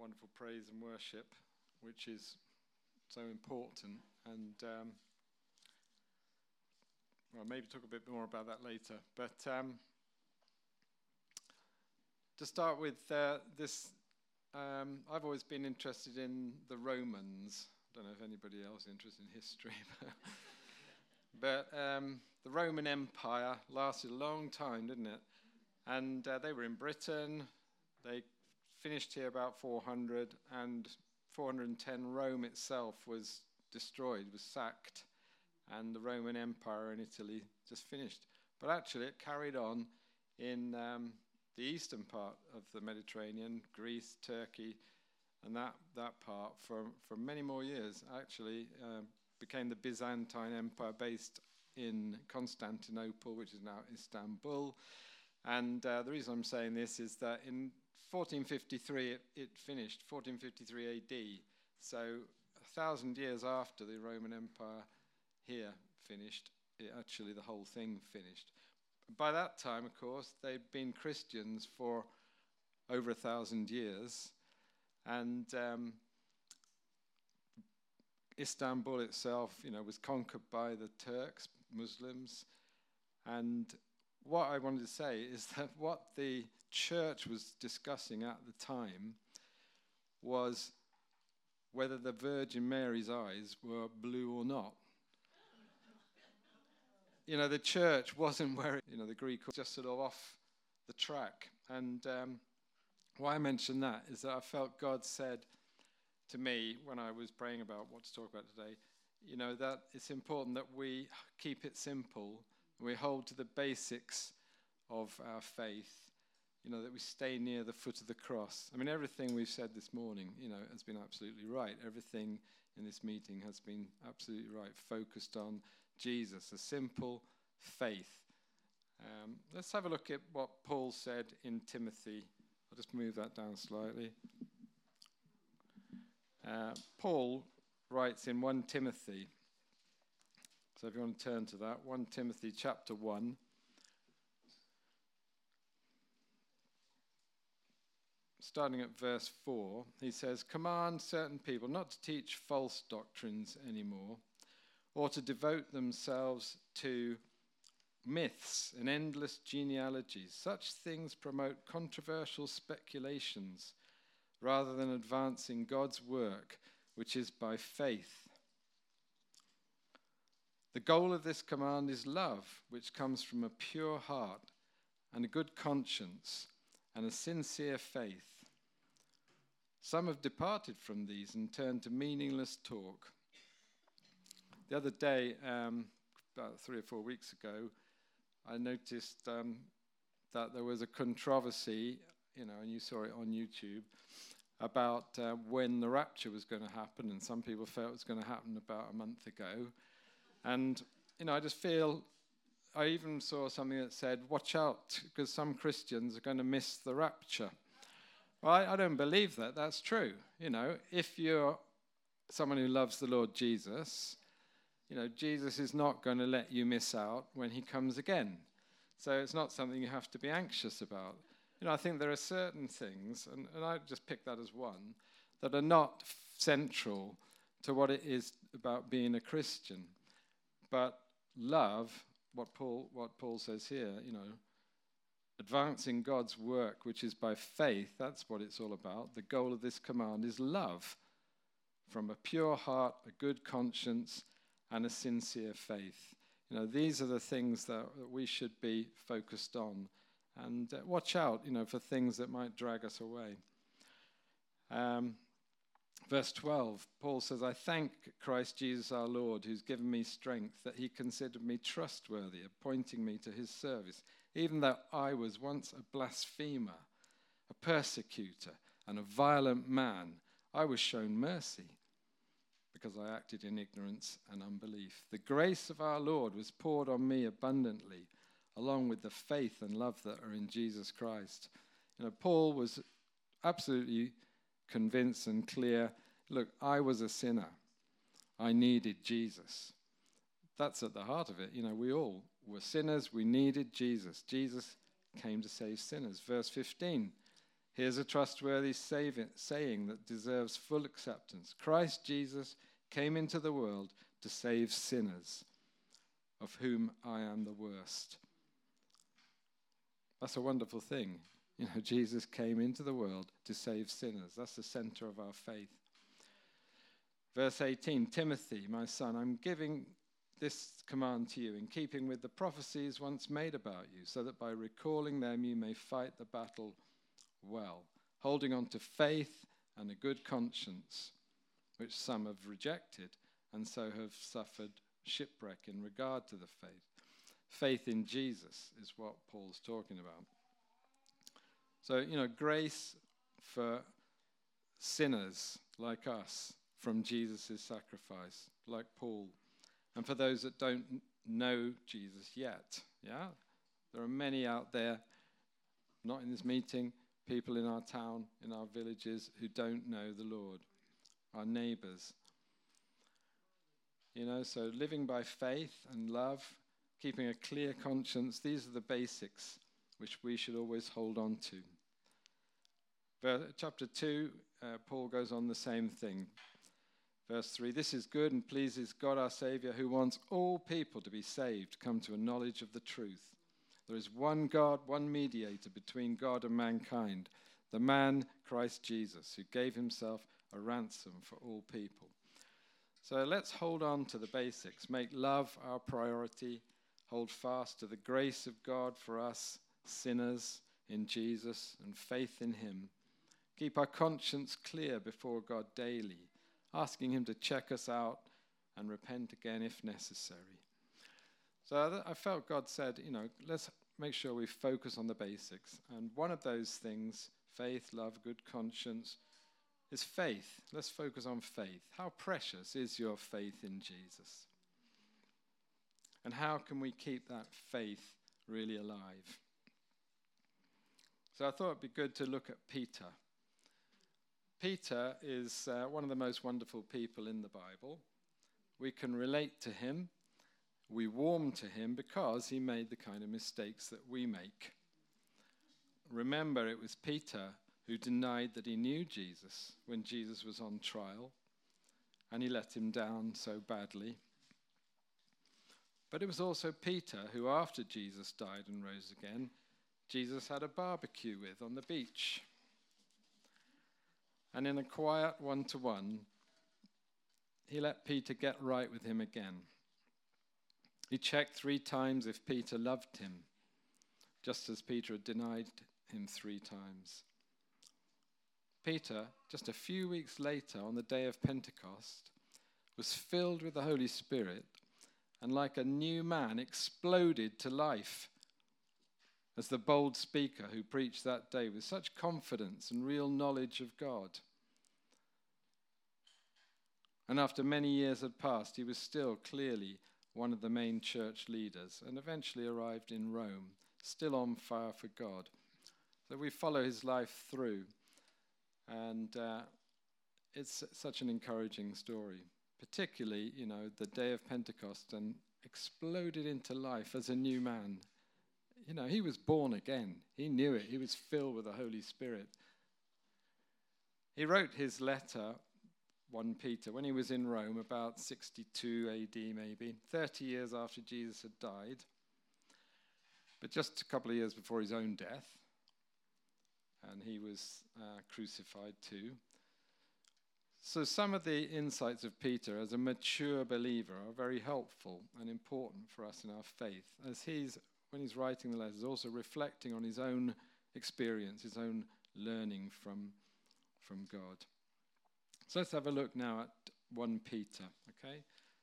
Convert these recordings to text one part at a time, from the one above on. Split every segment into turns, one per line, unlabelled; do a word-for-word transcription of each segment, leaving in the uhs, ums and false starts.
wonderful praise and worship, which is so important. And um, well, maybe talk a bit more about that later. But um, to start with uh, this, um, I've always been interested in the Romans. I don't know if anybody else is interested in history, but, but um, the Roman Empire lasted a long time, didn't it? And uh, they were in Britain. They finished here about four hundred, and four hundred ten Rome itself was destroyed, was sacked, and the Roman Empire in Italy just finished. But actually it carried on in um, the eastern part of the Mediterranean, Greece, Turkey, and that, that part for, for many more years. Actually uh, became the Byzantine Empire based in Constantinople, which is now Istanbul. And uh, the reason I'm saying this is that in fourteen fifty-three it, it finished, fourteen fifty-three A D, so a thousand years after the Roman Empire here finished, it actually the whole thing finished. By that time, of course, they'd been Christians for over a thousand years, and um, Istanbul itself, you know, was conquered by the Turks, Muslims, and what I wanted to say is that what the church was discussing at the time was whether the Virgin Mary's eyes were blue or not. You know, the church wasn't where, you know, the Greek was just sort of off the track. And um, why I mention that is that I felt God said to me when I was praying about what to talk about today, you know, that it's important that we keep it simple. We hold to the basics of our faith, you know, that we stay near the foot of the cross. I mean, everything we've said this morning, you know, has been absolutely right. Everything in this meeting has been absolutely right, focused on Jesus, a simple faith. Um, let's have a look at what Paul said in Timothy. I'll just move that down slightly. Uh, Paul writes in First Timothy. So if you want to turn to that, First Timothy chapter one. Starting at verse four, he says, "Command certain people not to teach false doctrines anymore, or to devote themselves to myths and endless genealogies. Such things promote controversial speculations rather than advancing God's work, which is by faith. The goal of this command is love, which comes from a pure heart and a good conscience and a sincere faith. Some have departed from these and turned to meaningless talk." The other day, um, about three or four weeks ago, I noticed um, that there was a controversy, you know, and you saw it on YouTube, about uh, when the rapture was going to happen, and some people felt it was going to happen about a month ago. And, you know, I just feel, I even saw something that said, watch out, because some Christians are going to miss the rapture. Well, I, I don't believe that. That's true. You know, if you're someone who loves the Lord Jesus, you know, Jesus is not going to let you miss out when he comes again. So it's not something you have to be anxious about. You know, I think there are certain things, and, and I just pick that as one, that are not central to what it is about being a Christian. But love, what Paul what Paul says here, you know, advancing God's work, which is by faith, that's what it's all about. The goal of this command is love, from a pure heart, a good conscience, and a sincere faith. You know, these are the things that, that we should be focused on. And uh, watch out, you know, for things that might drag us away. Um, verse twelve, Paul says, "I thank Christ Jesus our Lord, who's given me strength, that he considered me trustworthy, appointing me to his service. Even though I was once a blasphemer, a persecutor, and a violent man, I was shown mercy, because I acted in ignorance and unbelief. The grace of our Lord was poured on me abundantly, along with the faith and love that are in Jesus Christ." You know, Paul was absolutely convinced and clear, look, I was a sinner. I needed Jesus. That's at the heart of it. You know, we all were sinners. We needed Jesus. Jesus came to save sinners. Verse fifteen, Here's a trustworthy saying that deserves full acceptance. Christ Jesus came into the world to save sinners, of whom I am the worst. That's a wonderful thing. You know, Jesus came into the world to save sinners. That's the center of our faith. Verse eighteen, Timothy, my son, I'm giving this command to you in keeping with the prophecies once made about you, so that by recalling them you may fight the battle well, holding on to faith and a good conscience, which some have rejected and so have suffered shipwreck in regard to the faith. Faith in Jesus is what Paul's talking about. So, you know, grace for sinners like us from Jesus' sacrifice, like Paul, and for those that don't know Jesus yet, yeah? There are many out there, not in this meeting, people in our town, in our villages, who don't know the Lord, our neighbors. You know, so living by faith and love, keeping a clear conscience, these are the basics which we should always hold on to. Verse, chapter two, uh, Paul goes on the same thing. Verse three, this is good and pleases God our Saviour, who wants all people to be saved, come to a knowledge of the truth. There is one God, one mediator between God and mankind, the man Christ Jesus, who gave himself a ransom for all people. So let's hold on to the basics. Make love our priority. Hold fast to the grace of God for us sinners in Jesus and faith in him. Keep our conscience clear before God daily, asking him to check us out and repent again if necessary. So I felt God said, you know, let's make sure we focus on the basics. And one of those things, faith, love, good conscience, is faith. Let's focus on faith. How precious is your faith in Jesus? And how can we keep that faith really alive? So I thought it'd be good to look at Peter. Peter is uh, one of the most wonderful people in the Bible. We can relate to him. We warm to him because he made the kind of mistakes that we make. Remember, it was Peter who denied that he knew Jesus when Jesus was on trial, and he let him down so badly. But it was also Peter who, after Jesus died and rose again, Jesus had a barbecue with on the beach. And in a quiet one-to-one, he let Peter get right with him again. He checked three times if Peter loved him, just as Peter had denied him three times. Peter, just a few weeks later, on the day of Pentecost, was filled with the Holy Spirit and like a new man exploded to life as the bold speaker who preached that day with such confidence and real knowledge of God. And after many years had passed, he was still clearly one of the main church leaders and eventually arrived in Rome, still on fire for God. So we follow his life through, and uh, it's such an encouraging story, particularly, you know, the day of Pentecost, and exploded into life as a new man. You know, he was born again. He knew it. He was filled with the Holy Spirit. He wrote his letter, First Peter, when he was in Rome, about sixty-two A D maybe, thirty years after Jesus had died, but just a couple of years before his own death, and he was uh, crucified too. So some of the insights of Peter as a mature believer are very helpful and important for us in our faith, as he's, when he's writing the letters, also reflecting on his own experience, his own learning from, from God. So let's have a look now at First Peter, okay?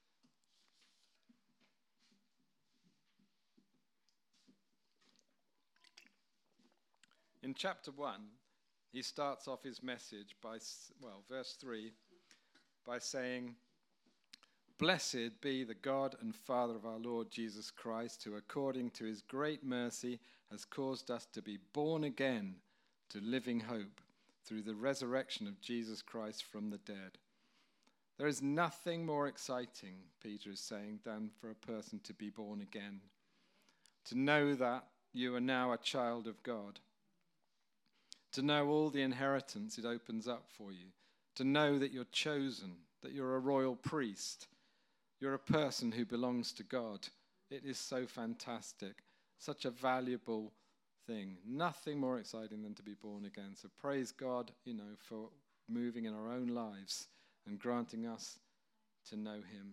In chapter one, he starts off his message by, well, verse three, by saying, "Blessed be the God and Father of our Lord Jesus Christ, who according to his great mercy has caused us to be born again to living hope through the resurrection of Jesus Christ from the dead." There is nothing more exciting, Peter is saying, than for a person to be born again, to know that you are now a child of God. to know all the inheritance it opens up for you, to know that you're chosen, that you're a royal priest, you're a person who belongs to God. It is so fantastic, such a valuable thing. Nothing more exciting than to be born again. So praise God, you know, for moving in our own lives and granting us to know him.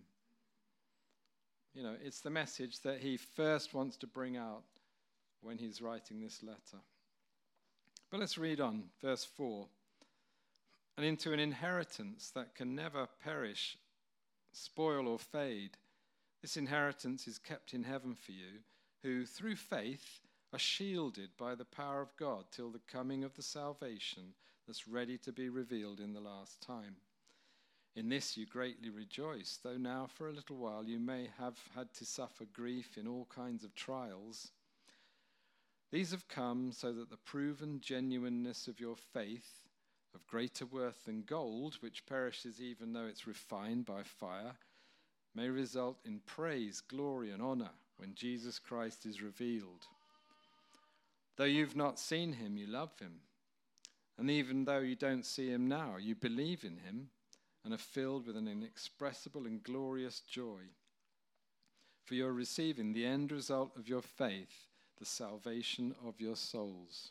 You know, it's the message that he first wants to bring out when he's writing this letter. But let's read on, verse four. And into an inheritance that can never perish, spoil or fade. This inheritance is kept in heaven for you, who through faith are shielded by the power of God till the coming of the salvation that's ready to be revealed in the last time. In this you greatly rejoice, though now for a little while you may have had to suffer grief in all kinds of trials. These have come so that the proven genuineness of your faith, of greater worth than gold, which perishes even though it's refined by fire, may result in praise, glory, and honor when Jesus Christ is revealed. Though you've not seen him, you love him. And even though you don't see him now, you believe in him and are filled with an inexpressible and glorious joy. For you're receiving the end result of your faith, the salvation of your souls.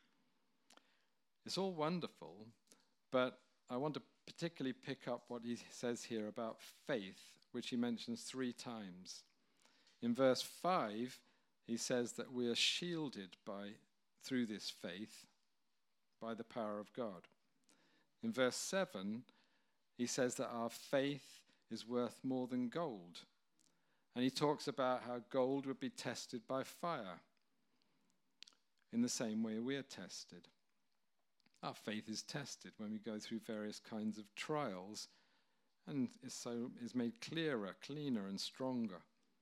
It's all wonderful, but I want to particularly pick up what he says here about faith, which he mentions three times. In verse five, he says that we are shielded by through this faith by the power of God. In verse seven, he says that our faith is worth more than gold. And he talks about how gold would be tested by fire in the same way we are tested. Our faith is tested when we go through various kinds of trials and is so is made clearer, cleaner, and stronger.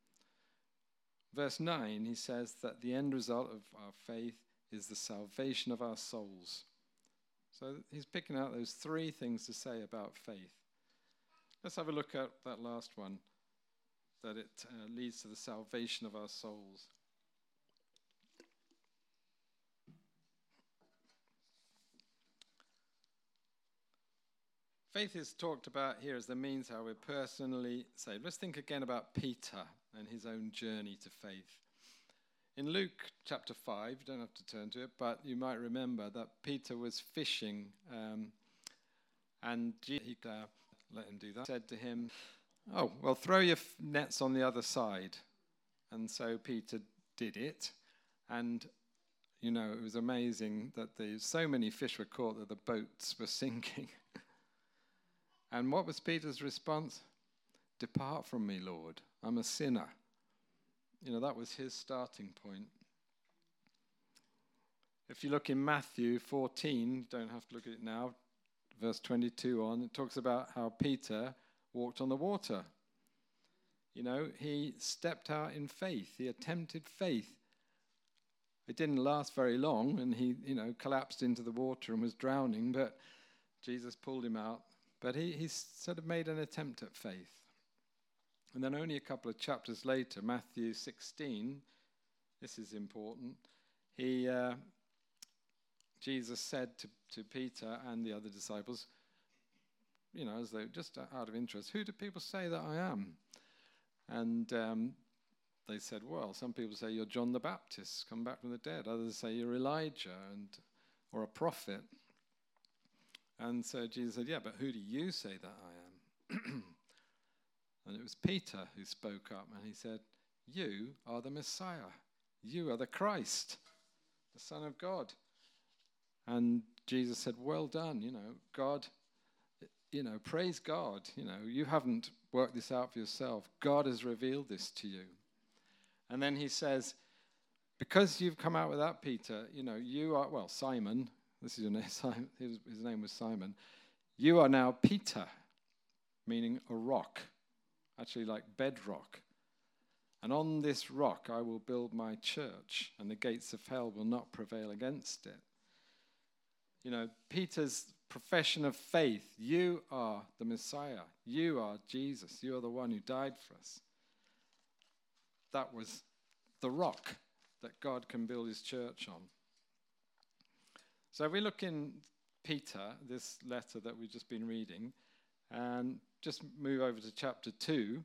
Verse nine, he says that the end result of our faith is the salvation of our souls. So he's picking out those three things to say about faith. Let's have a look at that last one, that it uh, leads to the salvation of our souls. Faith is talked about here as the means how we're personally saved. Let's think again about Peter and his own journey to faith. In Luke chapter five, you don't have to turn to it, but you might remember that Peter was fishing um, and he uh, let him do that. Said to him, oh, well, throw your f- nets on the other side. And so Peter did it. And, you know, it was amazing that there's so many fish were caught that the boats were sinking. And what was Peter's response? Depart from me, Lord. I'm a sinner. You know, that was his starting point. If you look in Matthew fourteen, don't have to look at it now, verse twenty-two on, it talks about how Peter walked on the water. You know, he stepped out in faith. He attempted faith. It didn't last very long, and he, you know, collapsed into the water and was drowning, but Jesus pulled him out. But he, he sort of made an attempt at faith. And then only a couple of chapters later, Matthew sixteen, this is important, he, uh, Jesus said to, to Peter and the other disciples, you know, as though just out of interest, who do people say that I am? And um, they said, well, some people say you're John the Baptist, come back from the dead. Others say you're Elijah and or a prophet. And so Jesus said, yeah, but who do you say that I am? And it was Peter who spoke up, and he said, you are the Messiah. You are the Christ, the Son of God. And Jesus said, well done, you know, God, you know, praise God. You know, you haven't worked this out for yourself. God has revealed this to you. And then he says, because you've come out with that, Peter, you know, you are, well, Simon, this is your name, Simon, his, his name was Simon. You are now Peter, meaning a rock, actually like bedrock. And on this rock I will build my church, and the gates of hell will not prevail against it. You know, Peter's profession of faith, you are the Messiah. You are Jesus. You are the one who died for us. That was the rock that God can build his church on. So we look in Peter, this letter that we've just been reading, and just move over to chapter two.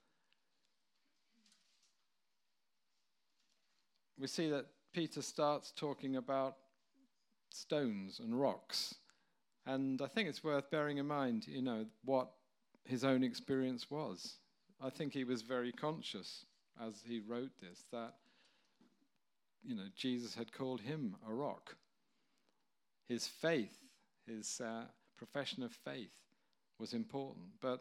We see that Peter starts talking about stones and rocks. And I think it's worth bearing in mind, you know, what his own experience was. I think he was very conscious as he wrote this that, you know, Jesus had called him a rock. His faith, his uh, profession of faith was important. But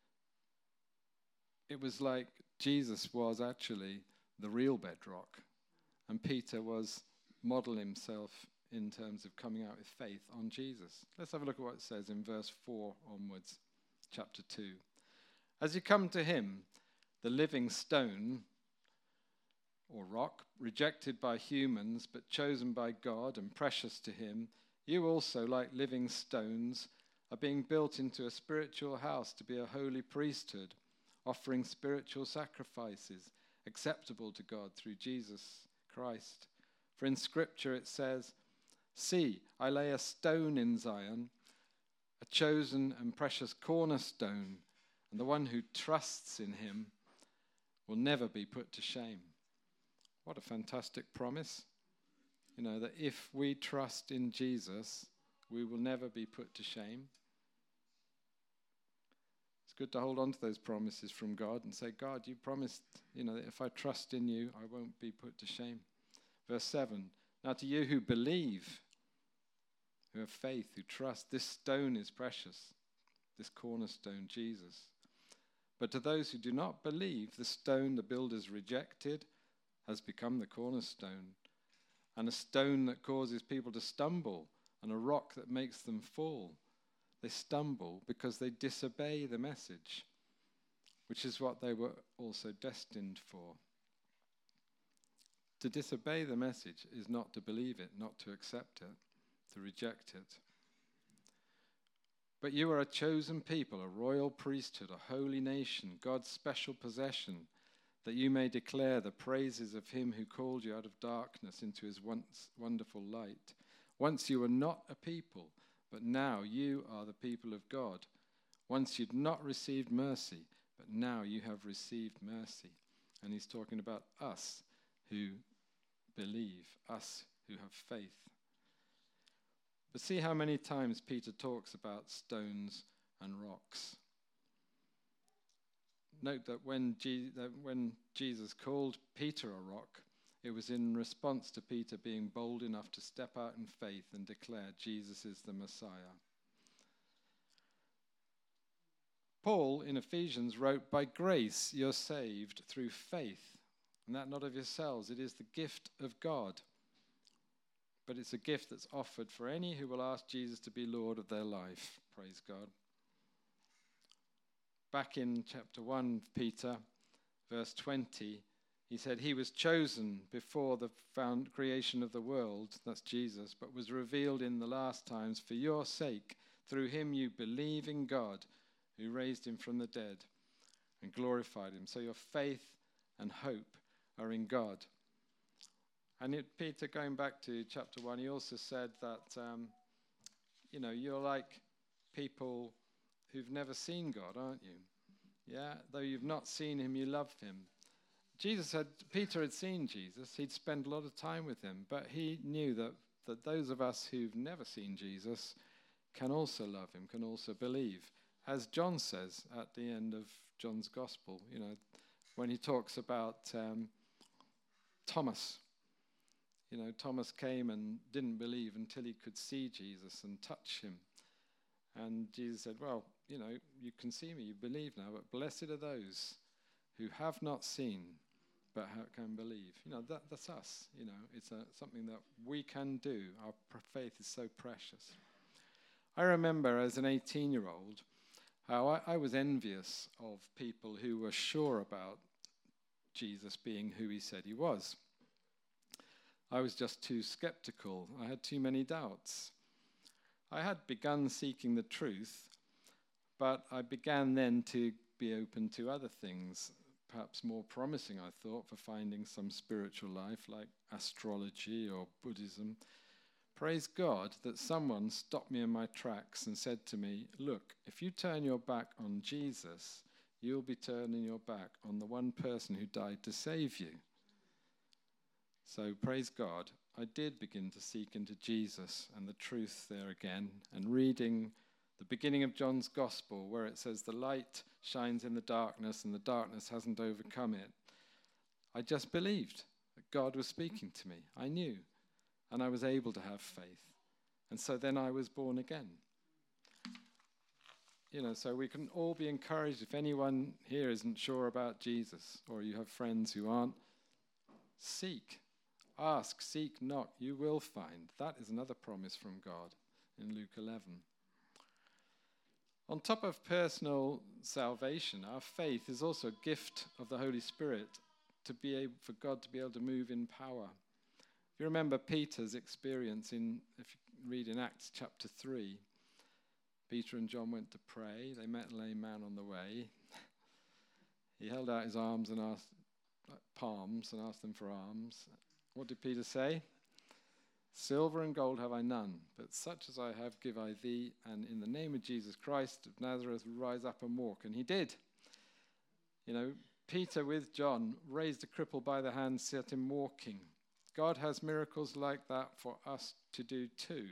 it was like Jesus was actually the real bedrock. And Peter was modeling himself in terms of coming out with faith on Jesus. Let's have a look at what it says in verse four onwards, chapter two. As you come to him, the living stone or rock, rejected by humans but chosen by God and precious to him, you also, like living stones, are being built into a spiritual house to be a holy priesthood, offering spiritual sacrifices acceptable to God through Jesus Christ. For in Scripture it says, "See, I lay a stone in Zion, a chosen and precious cornerstone, and the one who trusts in him will never be put to shame." What a fantastic promise. You know, that if we trust in Jesus, we will never be put to shame. It's good to hold on to those promises from God and say, God, you promised, you know, that if I trust in you, I won't be put to shame. Verse seven, now to you who believe, who have faith, who trust, this stone is precious, this cornerstone, Jesus. But to those who do not believe, the stone the builders rejected has become the cornerstone, and a stone that causes people to stumble, and a rock that makes them fall. They stumble because they disobey the message, which is what they were also destined for. To disobey the message is not to believe it, not to accept it, to reject it. But you are a chosen people, a royal priesthood, a holy nation, God's special possession, that you may declare the praises of him who called you out of darkness into his once wonderful light. Once you were not a people, but now you are the people of God. Once you'd not received mercy, but now you have received mercy. And he's talking about us who believe, us who have faith. But see how many times Peter talks about stones and rocks. Note that when, Je- that when Jesus called Peter a rock, it was in response to Peter being bold enough to step out in faith and declare Jesus is the Messiah. Paul in Ephesians wrote, by grace you're saved through faith, and that not of yourselves. It is the gift of God. But it's a gift that's offered for any who will ask Jesus to be Lord of their life. Praise God. Back in chapter one of Peter, verse twenty, he said, he was chosen before the found creation of the world, that's Jesus, but was revealed in the last times for your sake. Through him you believe in God, who raised him from the dead and glorified him. So your faith and hope are in God. And it, Peter, going back to chapter one, he also said that, um, you know, you're like people who've never seen God, aren't you? Yeah, though you've not seen him, you love him. Jesus had, Peter had seen Jesus. He'd spent a lot of time with him, but he knew that, that those of us who've never seen Jesus can also love him, can also believe. As John says at the end of John's gospel, you know, when he talks about um, Thomas. You know, Thomas came and didn't believe until he could see Jesus and touch him. And Jesus said, well, you know, you can see me, you believe now, but blessed are those who have not seen but can believe. You know, that, that's us. You know, it's a, something that we can do. Our faith is so precious. I remember as an eighteen-year-old how I, I was envious of people who were sure about Jesus being who he said he was. I was just too skeptical. I had too many doubts. I had begun seeking the truth, but I began then to be open to other things, perhaps more promising, I thought, for finding some spiritual life, like astrology or Buddhism. Praise God that someone stopped me in my tracks and said to me, look, if you turn your back on Jesus, you'll be turning your back on the one person who died to save you. So praise God, I did begin to seek into Jesus and the truth there again, and reading the beginning of John's Gospel where it says the light shines in the darkness and the darkness hasn't overcome it. I just believed that God was speaking to me. I knew, and I was able to have faith. And so then I was born again. You know, so we can all be encouraged. If anyone here isn't sure about Jesus, or you have friends who aren't, seek, ask, seek, knock, you will find. That is another promise from God in Luke eleven. On top of personal salvation, our faith is also a gift of the Holy Spirit to be able, for God to be able to move in power. If you remember Peter's experience in, if you read in Acts chapter three, Peter and John went to pray. They met a lame man on the way. He held out his arms and asked, palms and asked them for alms. What did Peter say? Silver and gold have I none, but such as I have give I thee, and in the name of Jesus Christ of Nazareth, rise up and walk. And he did. You know, Peter with John raised a cripple by the hand, set him walking. God has miracles like that for us to do too.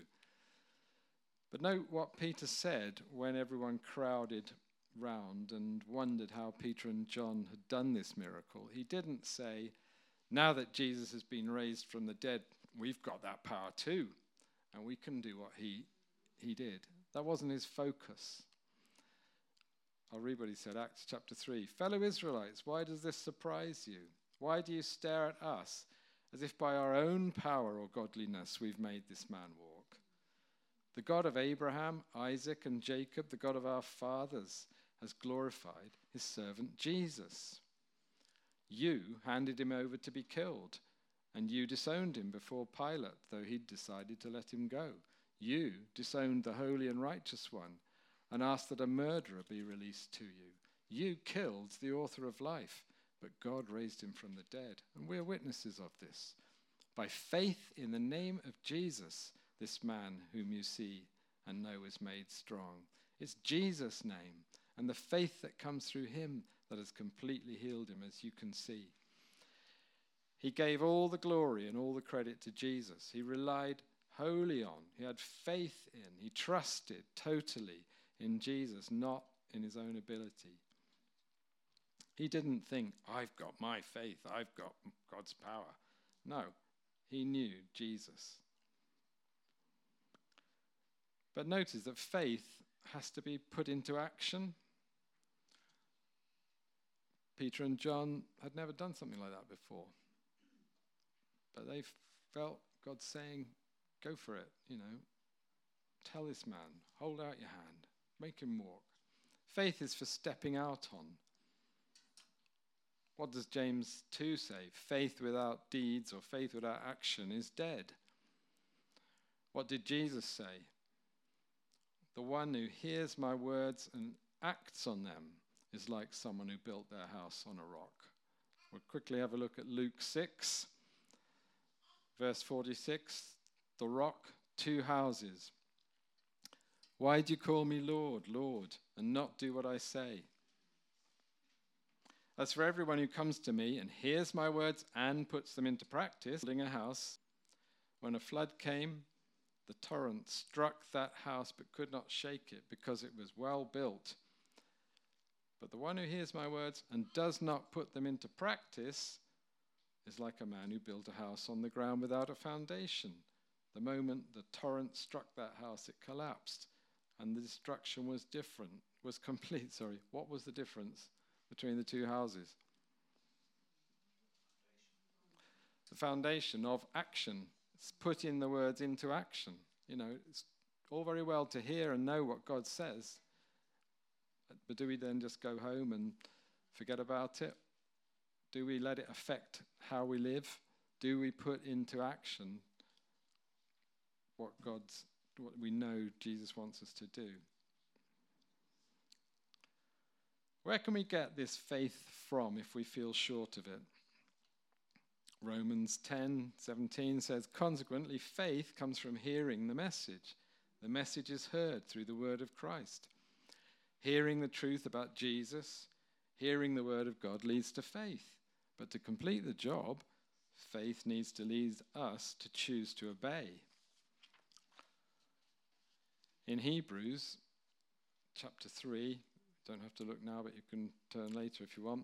But note what Peter said when everyone crowded round and wondered how Peter and John had done this miracle. He didn't say, now that Jesus has been raised from the dead, we've got that power too, and we can do what he, he did. That wasn't his focus. I'll read what he said, Acts chapter three. Fellow Israelites, why does this surprise you? Why do you stare at us as if by our own power or godliness we've made this man walk? The God of Abraham, Isaac, and Jacob, the God of our fathers, has glorified his servant Jesus. You handed him over to be killed, and you disowned him before Pilate, though he'd decided to let him go. You disowned the holy and righteous one and asked that a murderer be released to you. You killed the author of life, but God raised him from the dead, and we're witnesses of this. By faith in the name of Jesus, this man whom you see and know is made strong. It's Jesus' name and the faith that comes through him that has completely healed him, as you can see. He gave all the glory and all the credit to Jesus. He relied wholly on, he had faith in, he trusted totally in Jesus, not in his own ability. He didn't think, I've got my faith, I've got God's power. No, he knew Jesus. But notice that faith has to be put into action. Peter and John had never done something like that before. But they felt God saying, go for it, you know. Tell this man, hold out your hand, make him walk. Faith is for stepping out on. What does James two say? Faith without deeds or faith without action is dead. What did Jesus say? The one who hears my words and acts on them is like someone who built their house on a rock. We'll quickly have a look at Luke six, verse forty-six. The rock, two houses. Why do you call me Lord, Lord, and not do what I say? As for everyone who comes to me and hears my words and puts them into practice, building a house, when a flood came, the torrent struck that house but could not shake it because it was well built. But the one who hears my words and does not put them into practice is like a man who built a house on the ground without a foundation. The moment the torrent struck that house, it collapsed, and the destruction was different, was complete, sorry. What was the difference between the two houses? The foundation of action. It's putting the words into action. You know, it's all very well to hear and know what God says, but do we then just go home and forget about it? Do we let it affect how we live? Do we put into action what God's, what we know Jesus wants us to do? Where can we get this faith from if we feel short of it? Romans ten seventeen says, consequently, faith comes from hearing the message. The message is heard through the word of Christ. Hearing the truth about Jesus, hearing the word of God leads to faith. But to complete the job, faith needs to lead us to choose to obey. In Hebrews chapter three, don't have to look now, but you can turn later if you want.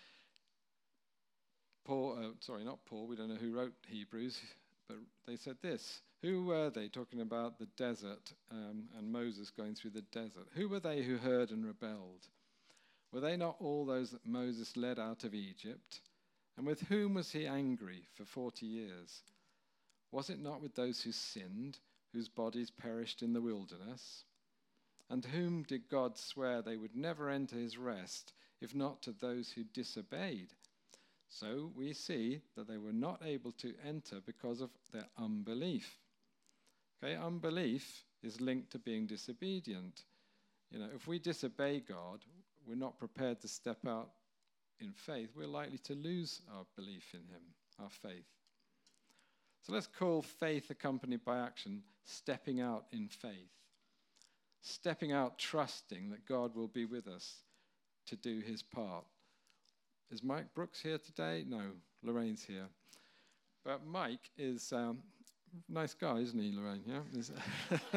Paul, uh, sorry, not Paul, we don't know who wrote Hebrews, but they said this. Who were they, talking about the desert um, and Moses going through the desert? Who were they who heard and rebelled? Were they not all those that Moses led out of Egypt? And with whom was he angry for forty years? Was it not with those who sinned, whose bodies perished in the wilderness? And to whom did God swear they would never enter his rest, if not to those who disobeyed? So we see that they were not able to enter because of their unbelief. Okay, unbelief is linked to being disobedient. You know, if we disobey God, we're not prepared to step out in faith, we're likely to lose our belief in him, our faith. So let's call faith accompanied by action stepping out in faith. Stepping out trusting that God will be with us to do his part. Is Mike Brooks here today? No, Lorraine's here. But Mike is a um, nice guy, isn't he, Lorraine? Yeah?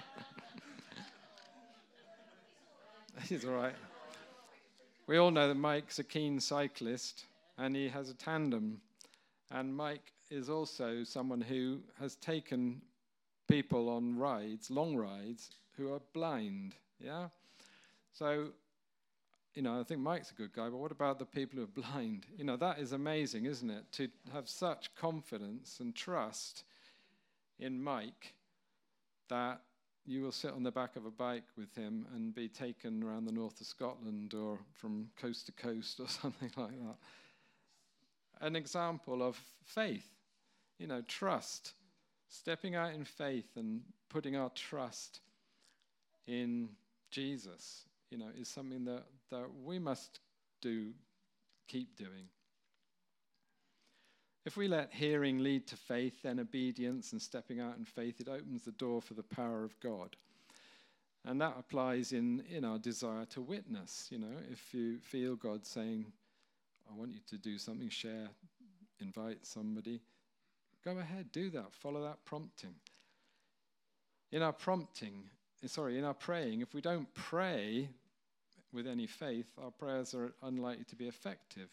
He's all right. We all know that Mike's a keen cyclist, and he has a tandem. And Mike is also someone who has taken people on rides, long rides, who are blind, yeah? So, you know, I think Mike's a good guy, but what about the people who are blind? You know, that is amazing, isn't it? To have such confidence and trust in Mike that you will sit on the back of a bike with him and be taken around the north of Scotland or from coast to coast or something like that. An example of faith, you know, trust. Stepping out in faith and putting our trust in Jesus, you know, is something that, that we must do, keep doing. If we let hearing lead to faith, then obedience and stepping out in faith, it opens the door for the power of God. And that applies in, in our desire to witness. You know, if you feel God saying, I want you to do something, share, invite somebody, go ahead, do that, follow that prompting. In our prompting, sorry, in our praying, if we don't pray with any faith, our prayers are unlikely to be effective.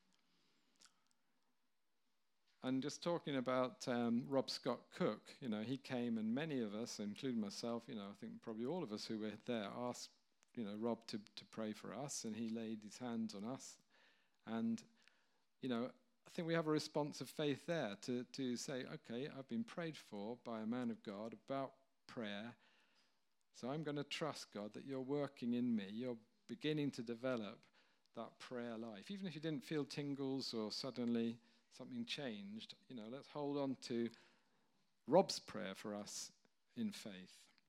And just talking about um, Rob Scott Cook, you know, he came and many of us, including myself, you know, I think probably all of us who were there asked, you know, Rob to, to pray for us, and he laid his hands on us. And, you know, I think we have a response of faith there to, to say, okay, I've been prayed for by a man of God about prayer, so I'm going to trust God that you're working in me, you're beginning to develop that prayer life. Even if you didn't feel tingles or suddenly something changed, you know, let's hold on to Rob's prayer for us in faith.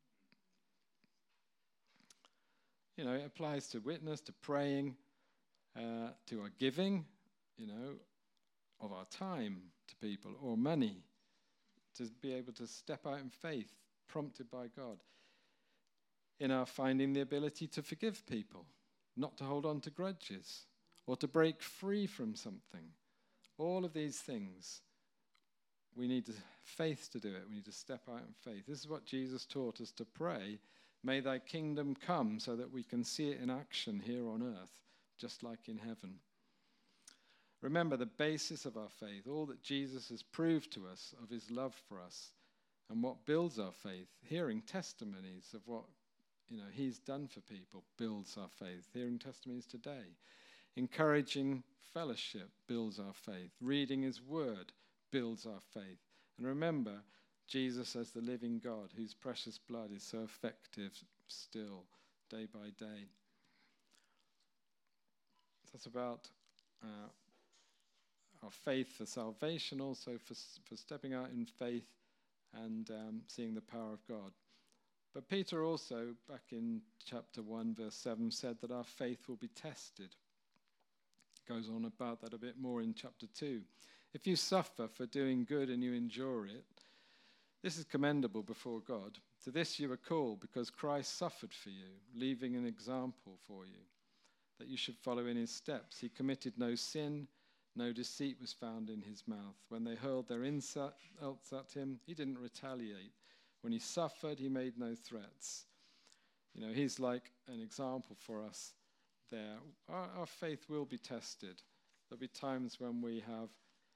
You know, it applies to witness, to praying, uh, to our giving, you know, of our time to people, or money, to be able to step out in faith, prompted by God. In our finding the ability to forgive people, not to hold on to grudges, or to break free from something. All of these things, we need to, faith to do it. We need to step out in faith. This is what Jesus taught us to pray. May thy kingdom come, so that we can see it in action here on earth, just like in heaven. Remember the basis of our faith, all that Jesus has proved to us of his love for us, and what builds our faith. Hearing testimonies of what, you know, he's done for people builds our faith. Hearing testimonies today. Encouraging fellowship builds our faith. Reading his word builds our faith. And remember, Jesus as the living God, whose precious blood is so effective still, day by day. That's about uh, our faith for salvation, also for, for stepping out in faith and um, seeing the power of God. But Peter also, back in chapter one, verse seven, said that our faith will be tested. Goes on about that a bit more in chapter two. If you suffer for doing good and you endure it, this is commendable before God. To this you are called, because Christ suffered for you, leaving an example for you, that you should follow in his steps. He committed no sin, no deceit was found in his mouth. When they hurled their insults at him, he didn't retaliate. When he suffered, he made no threats. You know, he's like an example for us there. Our, our faith will be tested. There'll be times when we have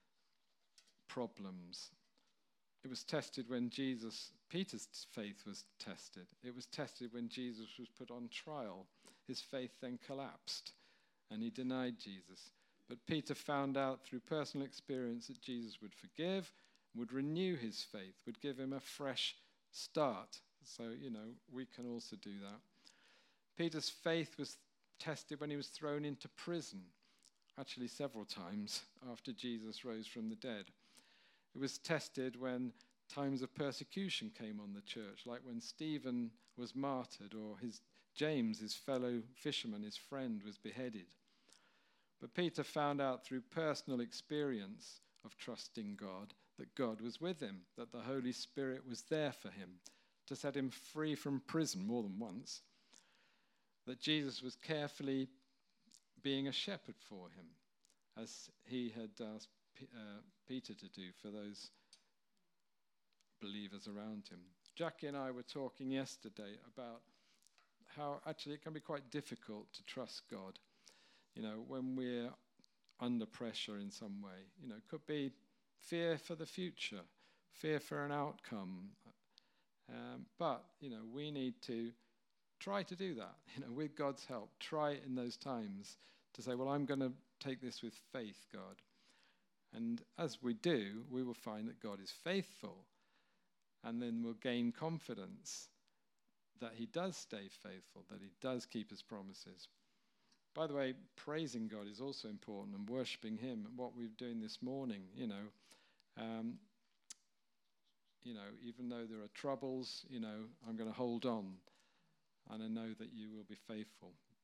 problems. It was tested when Jesus, Peter's faith was tested. It was tested when Jesus was put on trial. His faith then collapsed and he denied Jesus. But Peter found out through personal experience that Jesus would forgive, would renew his faith, would give him a fresh start. So, you know, we can also do that. Peter's faith was tested when he was thrown into prison, actually several times after Jesus rose from the dead. It was tested when times of persecution came on the church, like when Stephen was martyred, or his James, his fellow fisherman, his friend, was beheaded. But Peter found out through personal experience of trusting God that God was with him, that the Holy Spirit was there for him to set him free from prison more than once, that Jesus was carefully being a shepherd for him, as he had asked P- uh, Peter to do for those believers around him. Jackie and I were talking yesterday about how actually it can be quite difficult to trust God, you know, when we're under pressure in some way. You know, it could be fear for the future, fear for an outcome. Um, but, you know, we need to try to do that, you know, with God's help. Try in those times to say, well, I'm going to take this with faith, God. And as we do, we will find that God is faithful. And then we'll gain confidence that he does stay faithful, that he does keep his promises. By the way, praising God is also important, and worshipping him, and what we're doing this morning, you know. Um, you know, even though there are troubles, you know, I'm going to hold on. And I know that you will be faithful.